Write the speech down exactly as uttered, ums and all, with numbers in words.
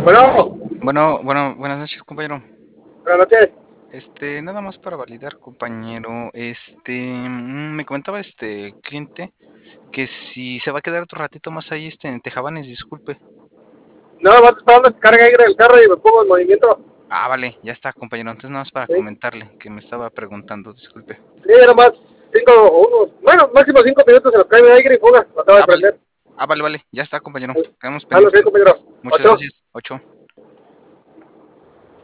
Bueno, Bueno, bueno, buenas noches, compañero. buenas noches. Este, nada más para validar, compañero. Este, mm, me comentaba este cliente que si se va a quedar otro ratito más ahí, este, en Tejabanes, disculpe. Nada más esperando que cargue aire el carro y me pongo en movimiento. Ah, vale, ya está, compañero. Entonces nada más para Sí, comentarle que me estaba preguntando, disculpe. sí, era más cinco, unos, bueno, máximo cinco minutos en los cargue aire y fuga. Lo acaba de Ah, vale. prender. Ah, vale, vale, ya está, compañero. Quedamos Ah, lo pendientes sé, compañero. entonces. Muchas Ocho. gracias. Ocho.